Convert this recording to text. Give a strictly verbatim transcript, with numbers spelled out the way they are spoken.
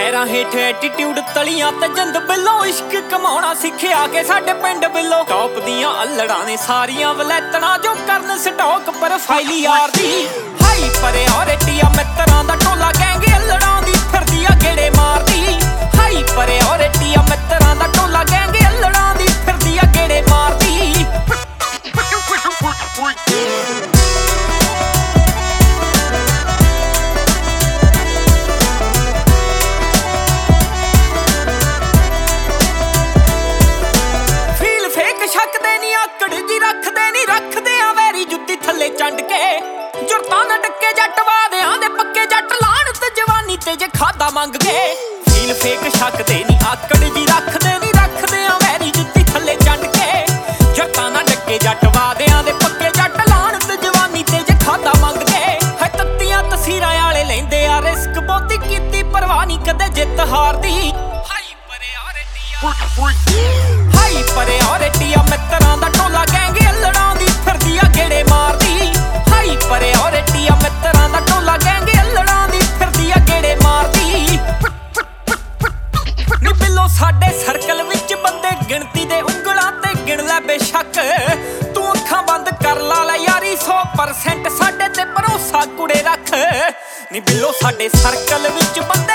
पैरां हेठ एटीट्यूड तलियां ते जिंद बिल्लो इश्क कमाउणा सिक्खिया के साडे पिंड बिल्लो टॉप दियां अल्लड़ां ने सारियां वलैतणां जो करन स्टॉक प्रोफाइल यार दी हाई प्रायोरिटी आ मित्रां दा टोला गैंग अल्लड़ां दी फिरदी आ गेड़े मारदी हाई प्रायोरिटी आ मित्रां दा टोला गैंग अल्लड़ां दी फिरदी आ गेड़े मारदी चंड के जुरतां ना टक्के जट वादियां दे पक्के जट लाण ते जवानी ते जे खादा मंग के फील फेक शकदे नी आकड़ जी रखदे नी रखदे आ वैरी जुत्ती थल्ले चंड के जुरतां ना टक्के जट वादियां दे पक्के जट लाण ते जवानी ते जे खादा मंग के है तत्तियां तसीरां वाले लैंदे आ रिस्क बहुती कीती परवाह नी कदे जित हार दी हाई प्रायोरिटी आ हाई प्रायोरिटी आ मित्रां दा टोला गैंग अल्लड़ां दी फिरदी आ गेड़े मारदी हाई प्रायोरिटी आ मित्रां दा टोला गैंग अल्लड़ां दी फिरदी आ गेड़े मारदी नी बिल्लो साडे सर्कल विच बंदे गिणती दे उंगलां ते गिण लै बेशक तू अखां बंद कर ला लै यारी सौ परसेंट साडे ते भरोसा कुड़े रख नी बिल्लो साडे सर्कल विच